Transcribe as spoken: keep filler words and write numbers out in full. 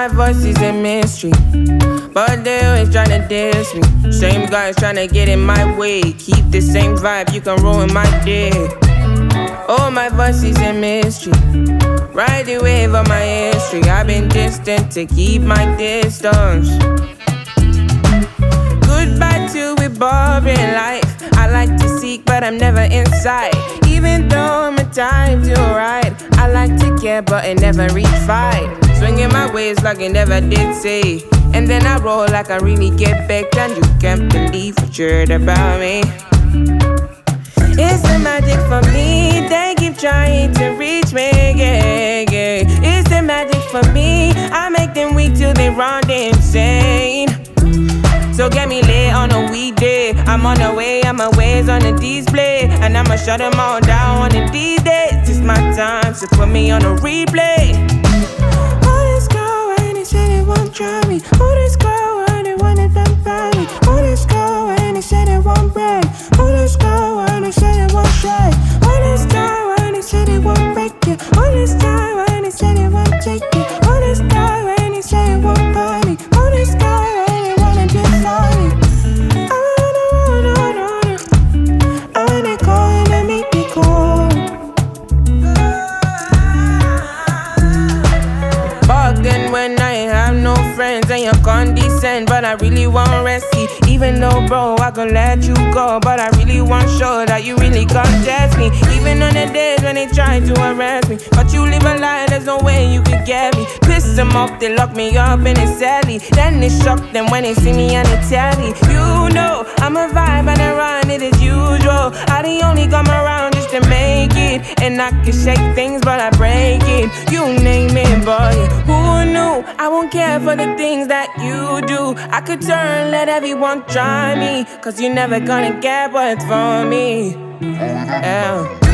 my voice is a mystery, but they always tryna diss me. Same guys tryna get in my way. Keep the same vibe, you can ruin my day. Oh, my voice is a mystery. Ride the wave of my history. I've been distant to keep my distance. Goodbye to a boring life. I like to seek, but I'm never inside. Even though my time to ride, I like to care, but it never reach fight. Swinging my ways like I never did say. And then I roll like I really get back. And you can't believe what you heard about me. It's the magic for me. They keep trying to reach me, yeah, yeah. It's the magic for me. I make them weak till they run insane. So get me lit on a weekday. I'm on the way, I'm a ways on the display. And I'ma shut them all down one of these days. It's my time, so put me on a replay. Oh, this girl, when they say they won't try me. Oh, this girl, when they wanna dump by me. Oh, this girl, when they say they won't break. Oh, this girl, when they say they won't try. Oh, this girl, when they say they won't break you. Oh, this girl, when they say they won't take you. Oh, this girl, when they say they won't buy me. Oh, this girl, when they wanna be sorry. I wanna, wanna, wanna. I wanna call and I make me call. Back then when I have no friends and you're condescend, but I really want rescue. Even though, bro, I can let you go, but I really want show that you really contest me. Even on the days when they try to arrest me, but you live a lie, there's no way you could get me. Piss them off, they lock me up in a celly. Then they shock them when they see me on the telly. You know, I'm a vibe and I run it as usual. I the only come around just to make it. And I can shake things, but I break it. You name it, boy, who knew? I won't care for the things that you do. I could turn, let everyone try me, cause you're never gonna get what's for me. Yeah.